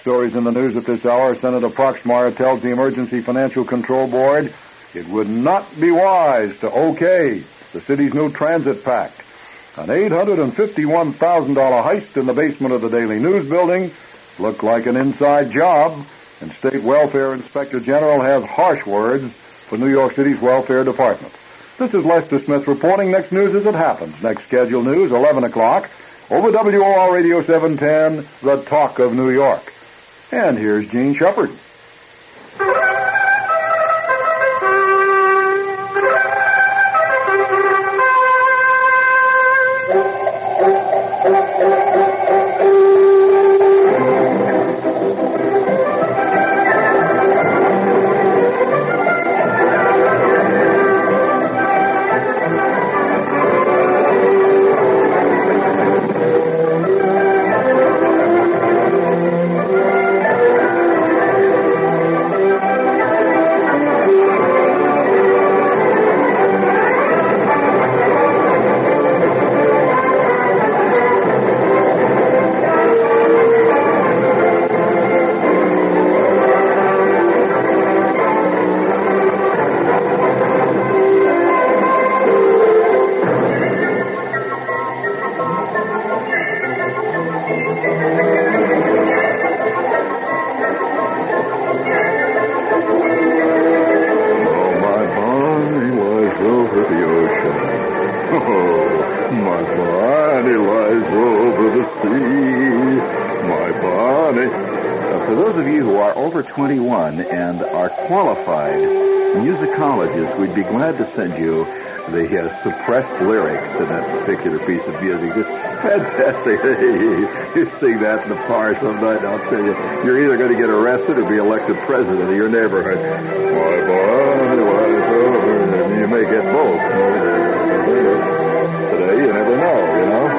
stories in the news at this hour. Senator Proxmire tells the Emergency Financial Control Board it would not be wise to okay the city's new transit pact. An $851,000 heist in the basement of the Daily News building looked like an inside job, and State Welfare Inspector General has harsh words for New York City's Welfare Department. This is Lester Smith reporting. Next news as it happens. Next scheduled news, 11 o'clock, over WOR Radio 710, The Talk of New York. And here's Gene Shepard. We'd be glad to send you the suppressed lyrics to that particular piece of music. It's fantastic. You sing that in the bar some night, I'll tell you, you're either going to get arrested or be elected president of your neighborhood. My body lies over, and you may get both. Today, you never know, you know.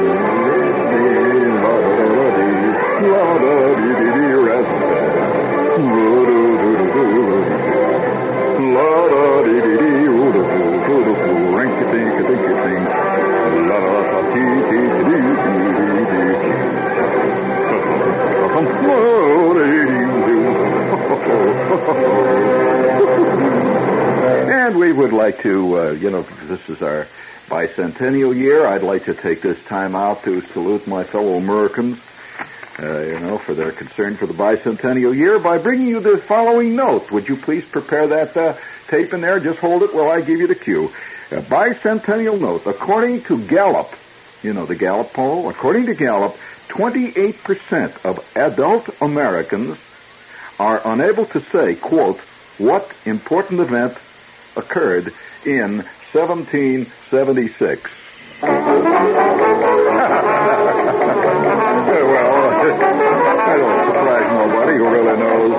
And we would like to, this is our bicentennial year, I'd like to take this time out to salute my fellow Americans, for their concern for the bicentennial year by bringing you the following note. Would you please prepare that tape in there? Just hold it while I give you the cue. A bicentennial note. According to Gallup, the Gallup poll, according to Gallup, 28% of adult Americans are unable to say, quote, what important event occurred in 1776. Well, I don't surprise nobody who really knows.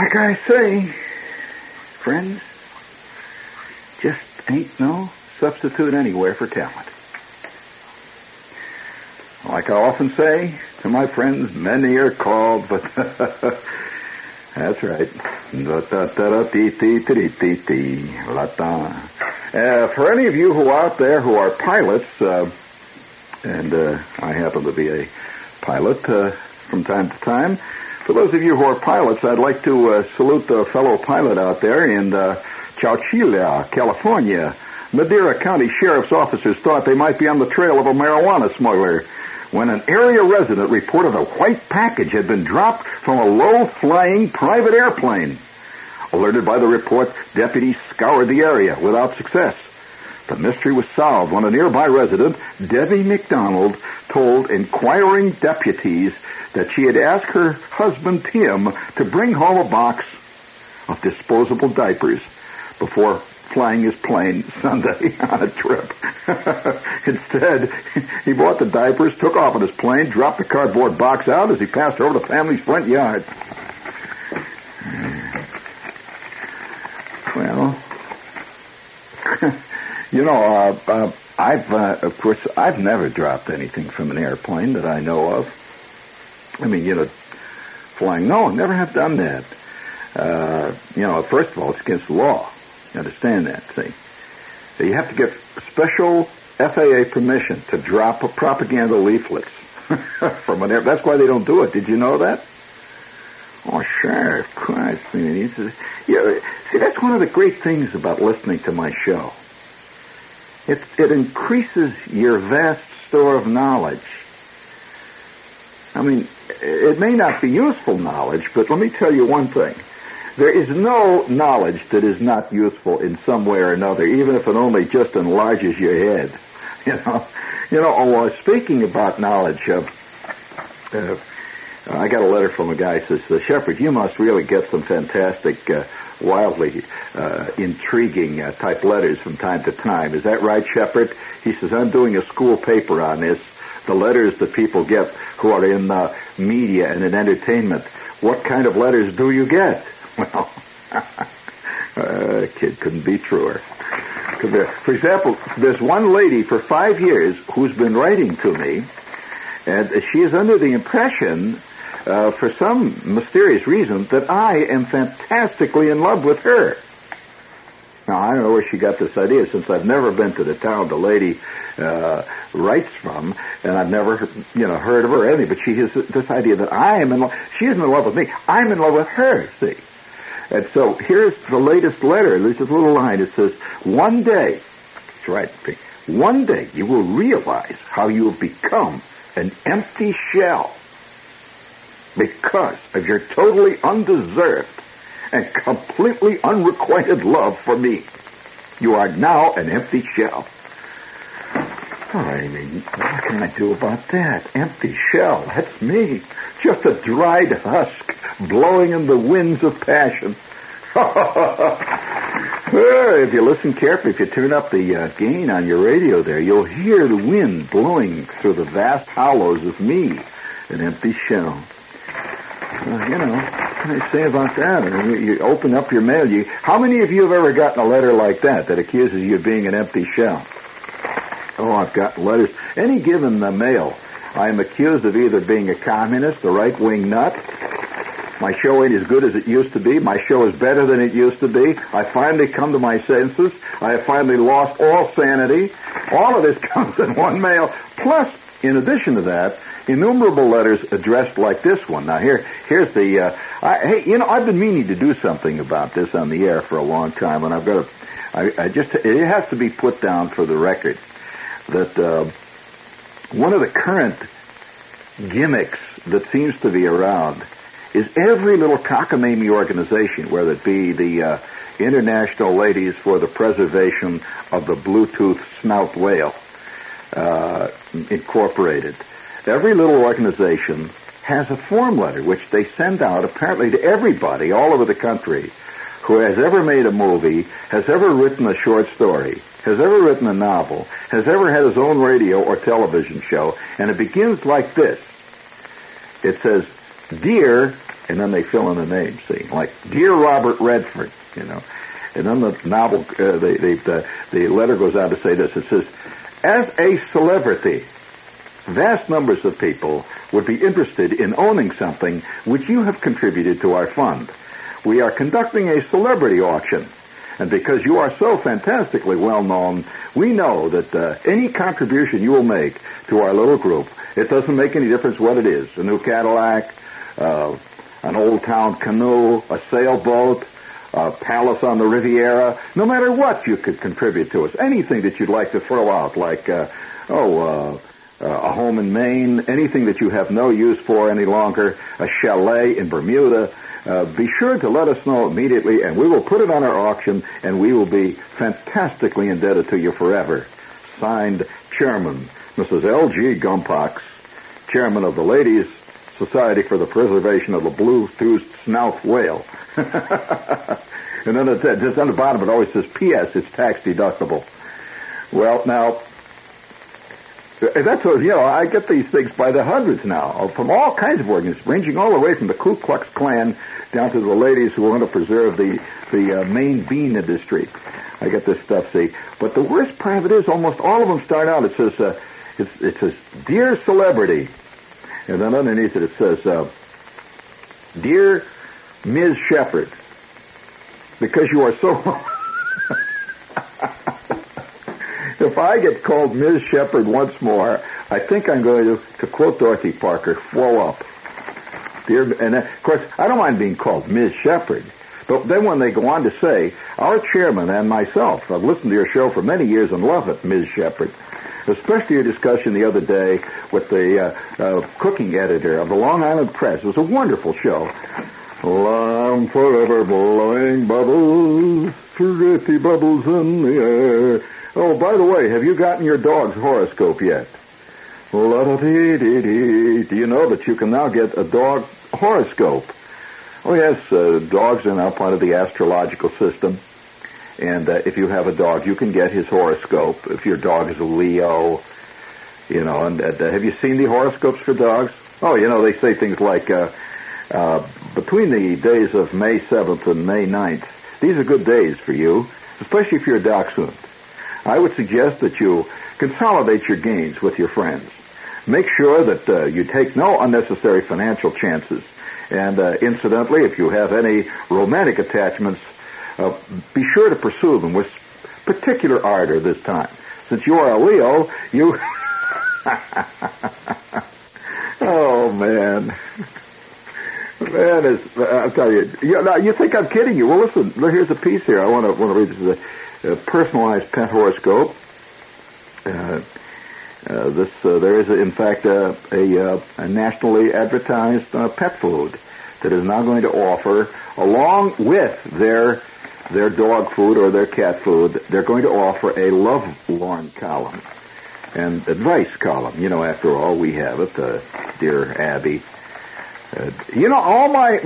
Like I say, friends, just ain't no substitute anywhere for talent. Like I often say to my friends, many are called, but that's right. For any of you who are out there who are pilots, and I happen to be a pilot from time to time, for those of you who are pilots, I'd like to salute a fellow pilot out there in Chowchilla, California. Madera County Sheriff's officers thought they might be on the trail of a marijuana smuggler when an area resident reported a white package had been dropped from a low-flying private airplane. Alerted by the report, deputies scoured the area without success. The mystery was solved when a nearby resident, Debbie McDonald, told inquiring deputies that she had asked her husband, Tim, to bring home a box of disposable diapers before flying his plane Sunday on a trip. Instead, he bought the diapers, took off on his plane, dropped the cardboard box out as he passed over the family's front yard. Well, I've never dropped anything from an airplane that I know of. I mean, flying, no, never have done that. First of all, it's against the law. You understand that, see? So you have to get special FAA permission to drop propaganda leaflets from an air. That's why they don't do it. Did you know that? Oh, sure, of course. I mean, see, that's one of the great things about listening to my show. It increases your vast store of knowledge. I mean, it may not be useful knowledge, but let me tell you one thing. There is no knowledge that is not useful in some way or another, even if it only just enlarges your head. Speaking about knowledge, I got a letter from a guy who says, Shepard, you must really get some fantastic, wildly intriguing type letters from time to time. Is that right, Shepard? He says, I'm doing a school paper on this, the letters that people get who are in media and in entertainment. What kind of letters do you get? Well, kid couldn't be truer. For example, there's one lady for 5 years who's been writing to me, and she is under the impression, for some mysterious reason, that I am fantastically in love with her. Now, I don't know where she got this idea, since I've never been to the town the lady writes from, and I've never, heard of her or anything, but she has this idea that I am in love. She isn't in love with me. I'm in love with her, see? And so here's the latest letter. There's this little line. It says, one day, that's right, one day you will realize how you have become an empty shell because of your totally undeserved and completely unrequited love for me. You are now an empty shell. I mean, what can I do about that? Empty shell, that's me. Just a dried husk blowing in the winds of passion. If you listen carefully, if you turn up the gain on your radio there, you'll hear the wind blowing through the vast hollows of me, an empty shell. What can I say about that? I mean, you open up your mail. How many of you have ever gotten a letter like that accuses you of being an empty shell? Oh, I've gotten letters. Any given the mail, I am accused of either being a communist, a right-wing nut. My show ain't as good as it used to be. My show is better than it used to be. I finally come to my senses. I have finally lost all sanity. All of this comes in one mail. Plus, in addition to that, innumerable letters addressed like this one. Now, here's the... I've been meaning to do something about this on the air for a long time, and I've got to... It has to be put down for the record that one of the current gimmicks that seems to be around is every little cockamamie organization, whether it be the International Ladies for the Preservation of the Bluetooth Snout Whale, Incorporated. Every little organization has a form letter which they send out apparently to everybody all over the country who has ever made a movie, has ever written a short story, has ever written a novel, has ever had his own radio or television show, and it begins like this. It says, Dear and then they fill in a name, see, like Dear Robert Redford, you know. And then the novel, the letter goes on to say this. It says, as a celebrity, vast numbers of people would be interested in owning something which you have contributed to our fund. We are conducting a celebrity auction, and because you are so fantastically well known, we know that any contribution you will make to our little group, it doesn't make any difference what it is, a new Cadillac, an old town canoe, a sailboat, a palace on the Riviera, no matter what you could contribute to us, anything that you'd like to throw out, like, a home in Maine, anything that you have no use for any longer, a chalet in Bermuda, be sure to let us know immediately, and we will put it on our auction, and we will be fantastically indebted to you forever. Signed, Chairman, Mrs. L.G. Gumpox, Chairman of the Ladies' Society for the Preservation of the Blue-Toothed Snout Whale. And then just on the bottom it always says, P.S., it's tax deductible. Well, now, that's what, I get these things by the hundreds now, from all kinds of organizations, ranging all the way from the Ku Klux Klan down to the ladies who want to preserve the Maine bean industry. I get this stuff, see. But the worst part of it is almost all of them start out, it says, Dear Celebrity. And then underneath it says, Dear Ms. Shepherd, because you are so... If I get called Ms. Shepherd once more, I think I'm going to quote Dorothy Parker, flow up. Dear, and of course, I don't mind being called Ms. Shepherd, but then when they go on to say, our chairman and myself, I've listened to your show for many years and love it, Ms. Shepherd, especially your discussion the other day with the cooking editor of the Long Island Press. It was a wonderful show. Well, I'm forever blowing bubbles, pretty bubbles in the air. Oh, by the way, have you gotten your dog's horoscope yet? La-da-dee-dee-dee. Do you know that you can now get a dog horoscope? Oh, yes, dogs are now part of the astrological system. And if you have a dog, you can get his horoscope. If your dog is a Leo, and have you seen the horoscopes for dogs? Oh, they say things like, between the days of May 7th and May 9th, these are good days for you, especially if you're a dachshund. I would suggest that you consolidate your gains with your friends. Make sure that you take no unnecessary financial chances. And incidentally, if you have any romantic attachments, be sure to pursue them with particular ardor this time. Since you are a Leo, you... Oh, man. Man, I'll tell you. You think I'm kidding you. Well, listen, here's a piece here. I want to read. This is a personalized pet horoscope. There is, in fact, a nationally advertised pet food that is now going to offer, along with their dog food or their cat food, they're going to offer a lovelorn column and advice column. After all, we have it, dear Abby. All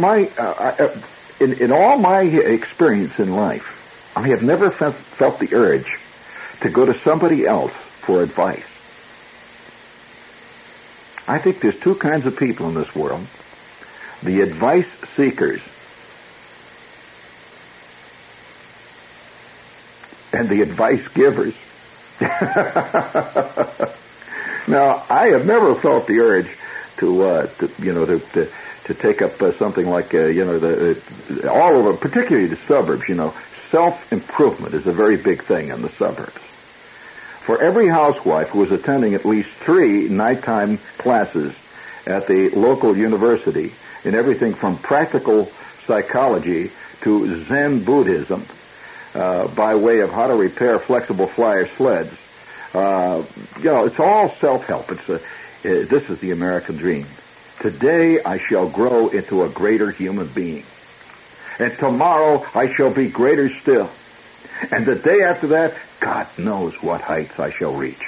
in all my experience in life, I have never felt the urge to go to somebody else for advice. I think there's two kinds of people in this world. The advice seekers and the advice givers. Now, I have never felt the urge to take up something like, all over, particularly the suburbs, self-improvement is a very big thing in the suburbs. For every housewife who is attending at least 3 nighttime classes at the local university in everything from practical psychology to Zen Buddhism, by way of how to repair flexible flyer sleds, it's all self-help. This is the American dream. Today I shall grow into a greater human being. And tomorrow I shall be greater still. And the day after that, God knows what heights I shall reach.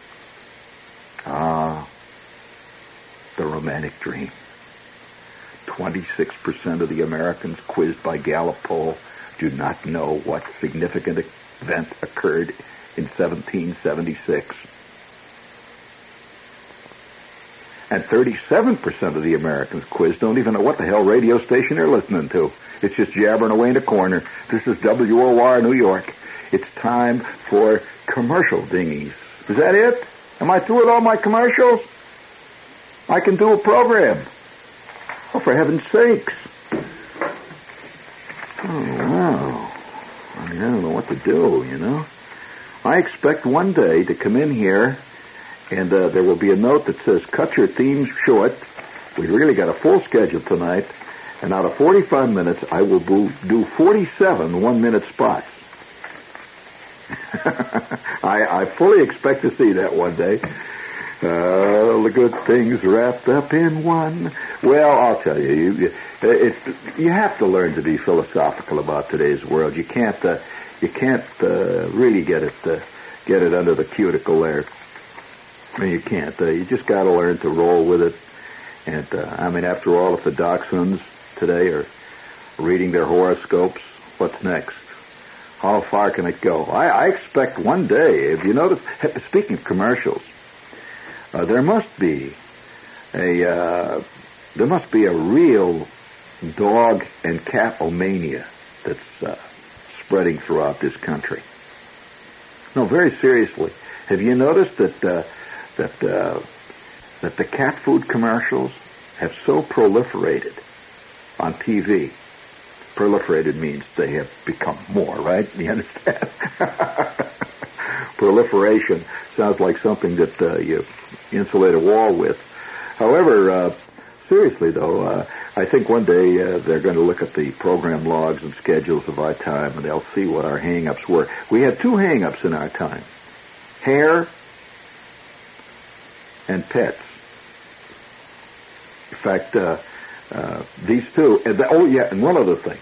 Ah, the romantic dream. 26% of the Americans quizzed by Gallup poll do not know what significant event occurred in 1776. And 37% of the Americans quizzed don't even know what the hell radio station they're listening to. It's just jabbering away in the corner. This is WOR New York. It's time for commercial dingies. Is that it? Am I through with all my commercials? I can do a program. Oh, for heaven's sakes. Oh, wow. I mean, I don't know what to do, you know. I expect one day to come in here and there will be a note that says, cut your themes short. We've really got a full schedule tonight. And out of 45 minutes, I will do 47 one-minute spots. I fully expect to see that one day. All the good things wrapped up in one. Well, I'll tell you, you have to learn to be philosophical about today's world. You can't really get it under the cuticle there. I mean, you can't. You just got to learn to roll with it. And I mean, after all, if the dachshunds today are reading their horoscopes, what's next? How far can it go? I expect one day, if you notice, speaking of commercials, there must be a real dog and cat-omania that's spreading throughout this country. No, very seriously. Have you noticed that the cat food commercials have so proliferated on TV? Proliferated means they have become more, right? You understand? Proliferation sounds like something that you insulate a wall with. However, seriously though, I think one day they're going to look at the program logs and schedules of our time, and they'll see what our hang-ups were. We had two hang-ups in our time: hair and pets. In fact, these two. And one other thing.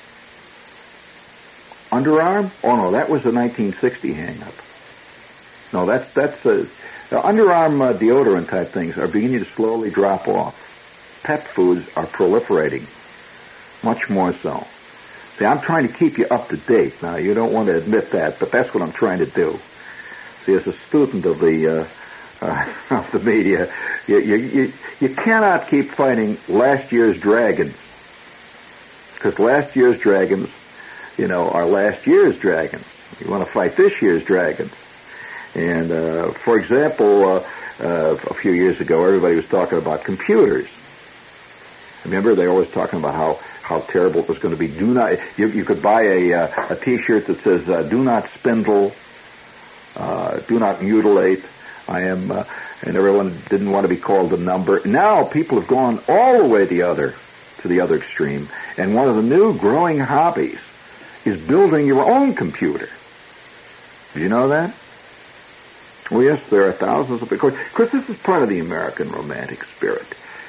Underarm? Oh no, that was a 1960 hang-up. No, that's underarm deodorant type things are beginning to slowly drop off. Pet foods are proliferating, much more so. See, I'm trying to keep you up to date. Now, you don't want to admit that, but that's what I'm trying to do. See, as a student of the media, you cannot keep fighting last year's dragons, because last year's dragons, are last year's dragons. You want to fight this year's dragons. And for example, a few years ago, everybody was talking about computers. Remember, they were always talking about how terrible it was going to be. You could buy a T-shirt that says "Do not spindle, do not mutilate." And everyone didn't want to be called a number. Now people have gone all the way to the other extreme, and one of the new growing hobbies is building your own computer. Do you know that? Well, yes, there are thousands of... Of course, this is part of the American romantic spirit.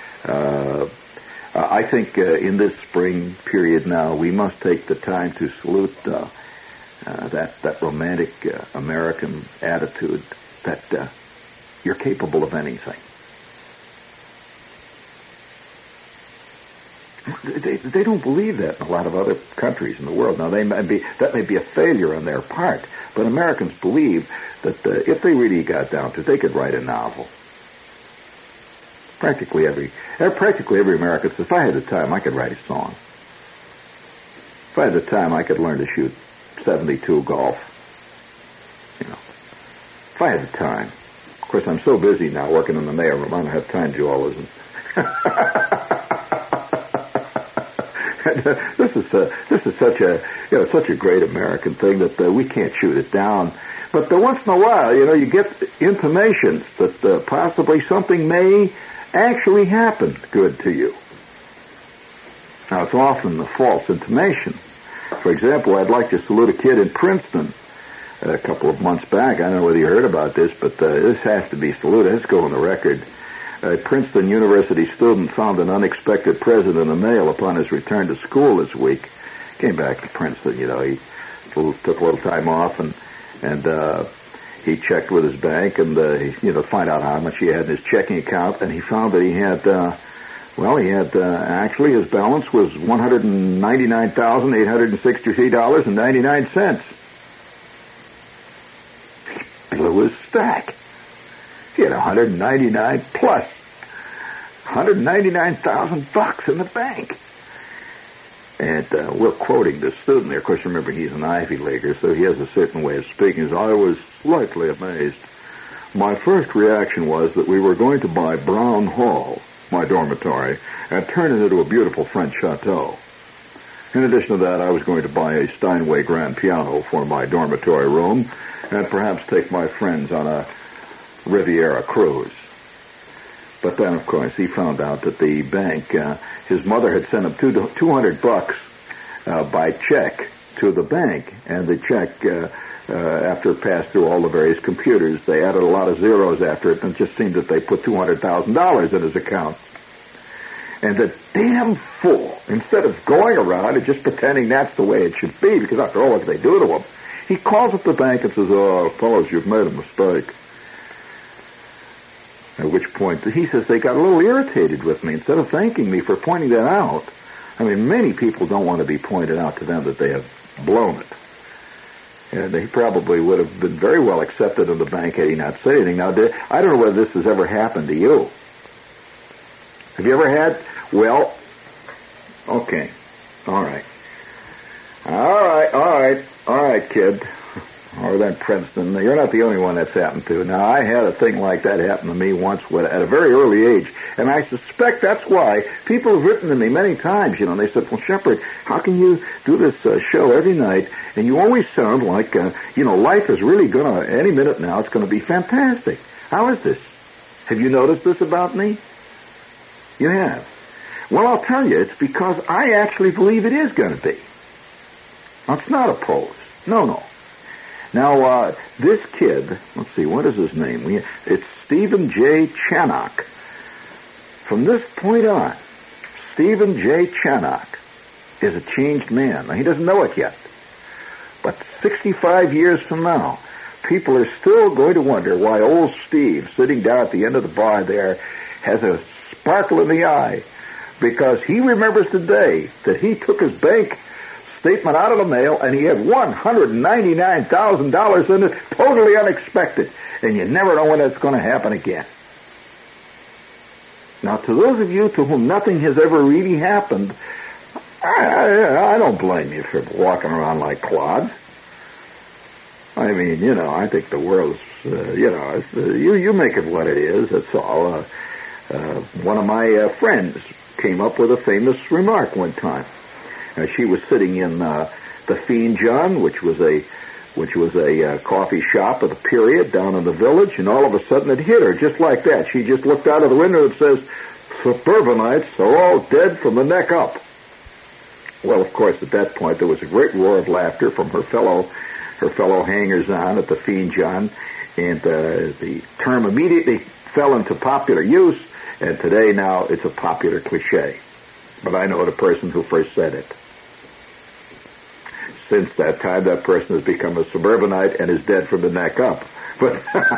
I think in this spring period now, we must take the time to salute that romantic American attitude that you're capable of anything. They don't believe that in a lot of other countries in the world. Now, that may be a failure on their part, but Americans believe that if they really got down to it, they could write a novel. Practically every American says, if I had the time, I could write a song. If I had the time, I could learn to shoot 72 golf. If I had the time. Of course, I'm so busy now working in the mailroom, I don't have time to do all this. This is such a great American thing that we can't shoot it down. But once in a while, you get intimations that possibly something may actually happen good to you. Now, it's often a false intimation. For example, I'd like to salute a kid in Princeton a couple of months back. I don't know whether you heard about this, but this has to be saluted. Let's go on the record. A Princeton University student found an unexpected present in the mail upon his return to school this week. Came back to Princeton, he took a little time off and he checked with his bank and to find out how much he had in his checking account, and he found that he had actually his balance was $199,863.99. He blew his stack. He had 199 plus $199,000 in the bank. And we're quoting the student there. Of course, remember, he's an Ivy Leaguer, so he has a certain way of speaking. So I was slightly amazed. My first reaction was that we were going to buy Brown Hall, my dormitory, and turn it into a beautiful French chateau. In addition to that, I was going to buy a Steinway grand piano for my dormitory room and perhaps take my friends on a Riviera cruise. But then, of course, he found out that the bank, his mother had sent him $200 by check to the bank, and the check, after it passed through all the various computers, they added a lot of zeros after it, and it just seemed that they put $200,000 in his account. And the damn fool, instead of going around and just pretending that's the way it should be, because after all, what they do to him, he calls up the bank and says, "Oh, fellows, you've made a mistake." At which point, he says they got a little irritated with me. Instead of thanking me for pointing that out, I mean, many people don't want to be pointed out to them that they have blown it. And he probably would have been very well accepted in the bank had he not said anything. Now, I don't know whether this has ever happened to you. Have you ever had? Well, okay. All right, kid. Or then Princeton. You're not the only one that's happened to. Now, I had a thing like that happen to me once at a very early age, and I suspect that's why people have written to me many times, and they said, "Well, Shepherd, how can you do this show every night, and you always sound like, life is really going to, any minute now, it's going to be fantastic. How is this? Have you noticed this about me?" You have. Well, I'll tell you, it's because I actually believe it is going to be. Now, it's not a pose. No. Now, this kid, let's see, what is his name? It's Stephen J. Channock. From this point on, Stephen J. Channock is a changed man. Now, he doesn't know it yet. But 65 years from now, people are still going to wonder why old Steve, sitting down at the end of the bar there, has a sparkle in the eye. Because he remembers the day that he took his bank statement out of the mail, and he had $199,000 in it, totally unexpected. And you never know when that's going to happen again. Now, to those of you to whom nothing has ever really happened, I don't blame you for walking around like clods. I mean, I think the world's, you make it what it is, that's all. One of my friends came up with a famous remark one time. She was sitting in the Fiend John, which was a coffee shop of the period down in the village, and all of a sudden it hit her just like that. She just looked out of the window and says, "Suburbanites are all dead from the neck up." Well, of course, at that point there was a great roar of laughter from her fellow hangers-on at the Fiend John, and the term immediately fell into popular use, and today now it's a popular cliche. But I know the person who first said it. Since that time, that person has become a suburbanite and is dead from the neck up. But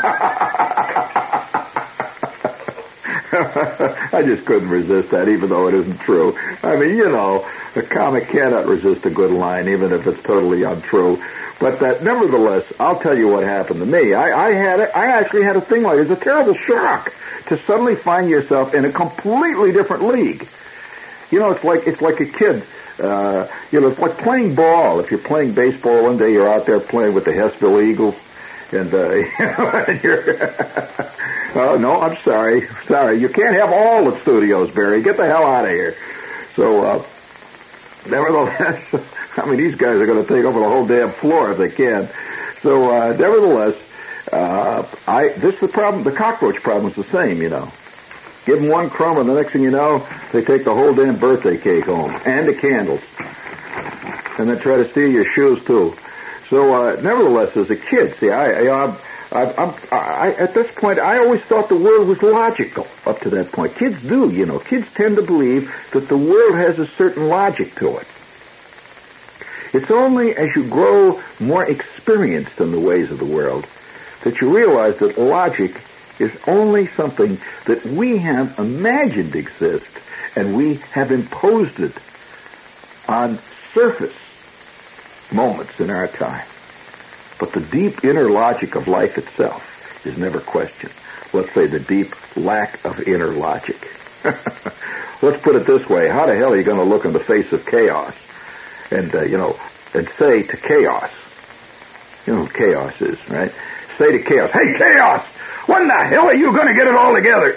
I just couldn't resist that, even though it isn't true. I mean, a comic cannot resist a good line, even if it's totally untrue. But nevertheless, I'll tell you what happened to me. I actually had a thing like it. It's a terrible shock to suddenly find yourself in a completely different league. It's like a kid. It's like playing ball. If you're playing baseball one day, you're out there playing with the Hessville Eagles, and and you're. Oh no, I'm sorry. You can't have all the studios, Barry. Get the hell out of here. So, nevertheless, I mean, these guys are going to take over the whole damn floor if they can. So, nevertheless, this is the problem. The cockroach problem is the same, Give them one crumb, and the next thing you know, they take the whole damn birthday cake home and the candles, and then try to steal your shoes too. So, nevertheless, as a kid, see, at this point, I always thought the world was logical. Up to that point, kids do, Kids tend to believe that the world has a certain logic to it. It's only as you grow more experienced in the ways of the world that you realize that logic is only something that we have imagined exists, and we have imposed it on surface moments in our time. But the deep inner logic of life itself is never questioned. Let's say the deep lack of inner logic Let's put it this way. How the hell are you going to look in the face of chaos and, and say to chaos, you know who chaos is, right? Say to chaos, hey, chaos, when the hell are you going to get it all together?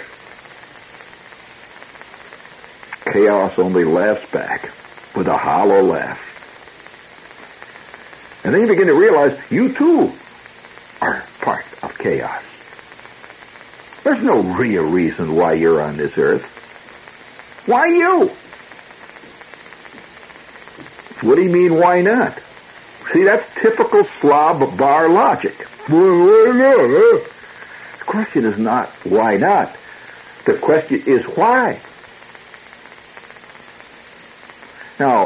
Chaos only laughs back with a hollow laugh. And then you begin to realize you too are part of chaos. There's no real reason why you're on this earth. Why you? What do you mean, why not? See, that's typical slob bar logic. Why not? The question is not why not. The question is why. Now,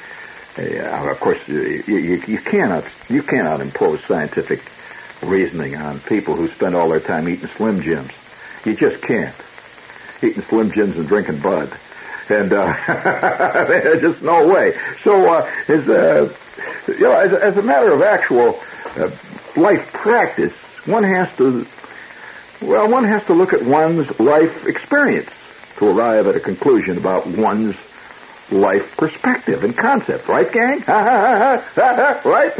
of course, you cannot impose scientific reasoning on people who spend all their time eating Slim Jims. You just can't. Eating Slim Jims and drinking Bud. And there's just no way. So, as a matter of actual life practice, one has to look at one's life experience to arrive at a conclusion about one's life perspective and concept. Right, gang? Right?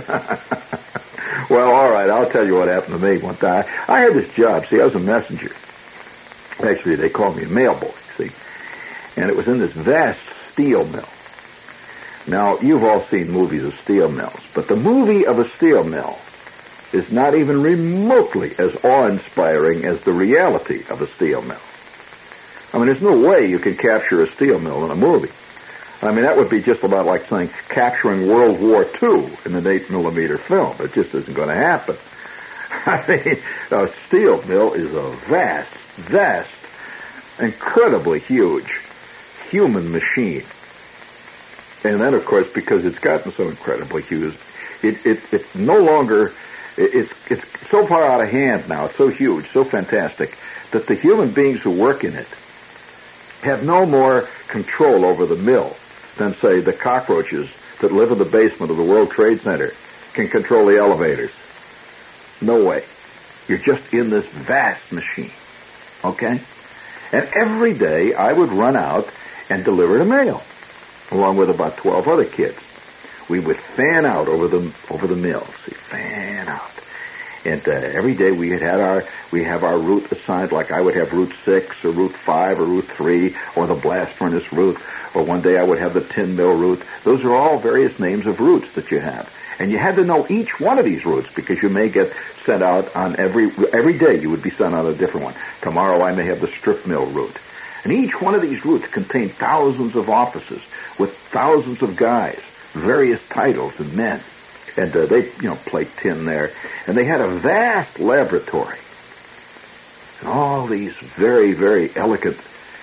Well, all right, I'll tell you what happened to me one time. I had this job. See, I was a messenger. Actually, they called me a mailboy, see. And it was in this vast steel mill. Now, you've all seen movies of steel mills, but the movie of a steel mill is not even remotely as awe-inspiring as the reality of a steel mill. I mean, there's no way you can capture a steel mill in a movie. I mean, that would be just about like saying capturing World War II in an 8mm film. It just isn't going to happen. I mean, a steel mill is a vast, incredibly huge human machine. And then, of course, because it's gotten so incredibly huge, it's no longer, it's so far out of hand now, it's so huge, so fantastic, that the human beings who work in it have no more control over the mill than, say, the cockroaches that live in the basement of the World Trade Center can control the elevators. No way. You're just in this vast machine. Okay? And every day I would run out and deliver the mail, along with about 12 other kids. We would fan out over the mill. See, fan out. And every day we have our route assigned, like I would have Route 6 or Route 5 or Route 3 or the blast furnace route, or one day I would have the tin mill route. Those are all various names of routes that you have. And you had to know each one of these routes because you may get sent out on every day you would be sent on a different one. Tomorrow I may have the strip mill route. And each one of these routes contained thousands of offices with thousands of guys, various titles and men. And they, plate tin there. And they had a vast laboratory. And all these very, very elegant,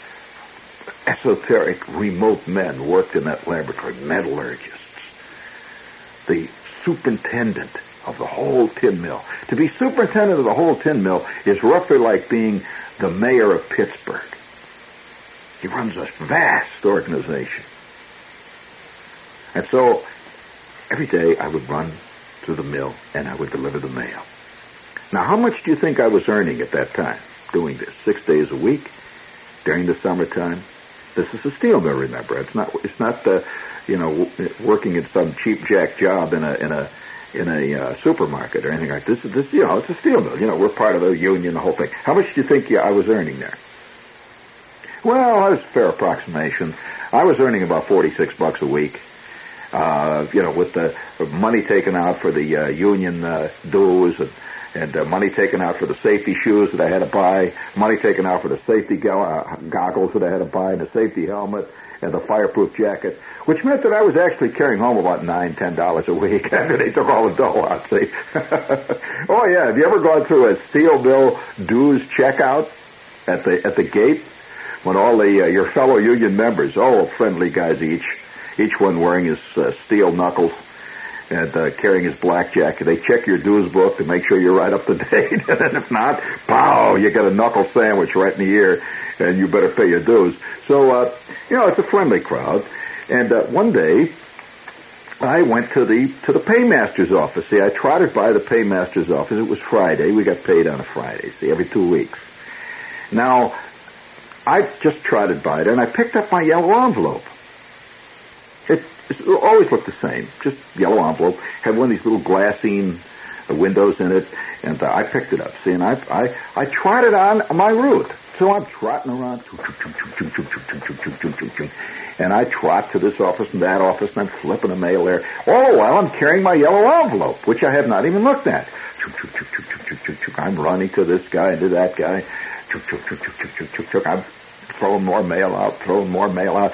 esoteric, remote men worked in that laboratory, metallurgists. The superintendent of the whole tin mill. To be superintendent of the whole tin mill is roughly like being the mayor of Pittsburgh. He runs a vast organization. And so every day I would run to the mill and I would deliver the mail. Now, how much do you think I was earning at that time doing this? 6 days a week during the summertime? This is a steel mill, remember. It's not working in some cheap jack job in a supermarket or anything like this. It's a steel mill. We're part of the union, the whole thing. How much do you think I was earning there? Well, that was a fair approximation. I was earning about $46 a week. With the money taken out for the union dues and money taken out for the safety shoes that I had to buy, money taken out for the safety goggles that I had to buy, and the safety helmet, and the fireproof jacket, which meant that I was actually carrying home about $9, $10 a week after they took all the dough out, see? Oh, yeah. Have you ever gone through a steel mill dues checkout at the gate when all your fellow union members, friendly guys each one wearing his steel knuckles and carrying his black jacket. They check your dues book to make sure you're right up to date. And then if not, pow, you get a knuckle sandwich right in the ear, and you better pay your dues. So, it's a friendly crowd. And one day, I went to the paymaster's office. See, I trotted by the paymaster's office. It was Friday. We got paid on a Friday, see, every 2 weeks. Now, I just trotted by there, and I picked up my yellow envelope. It always looked the same, just yellow envelope. Had one of these little glassine windows in it, and I picked it up. See, and I trotted on my route. So I'm trotting around, and I trot to this office and that office, and I'm flipping the mail there. All the while, I'm carrying my yellow envelope, which I have not even looked at. I'm running to this guy and to that guy. I'm throwing more mail out, throwing more mail out,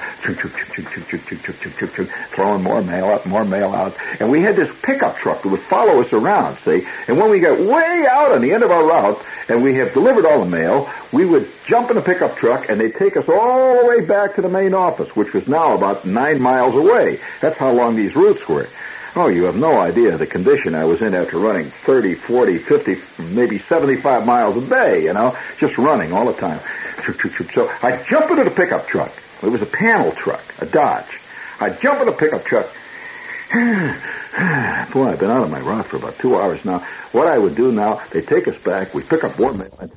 throwing more mail out. And we had this pickup truck that would follow us around, see? And when we got way out on the end of our route, and we have delivered all the mail, we would jump in a pickup truck, and they'd take us all the way back to the main office, which was now about 9 miles away. That's how long these routes were. Oh, you have no idea the condition I was in after running 30, 40, 50, maybe 75 miles a day, just running all the time. So I jump into the pickup truck. It was a panel truck, a Dodge. I jump in the pickup truck. Boy, I've been out of my route for about 2 hours now. What I would do now, they take us back, we pick up more mail.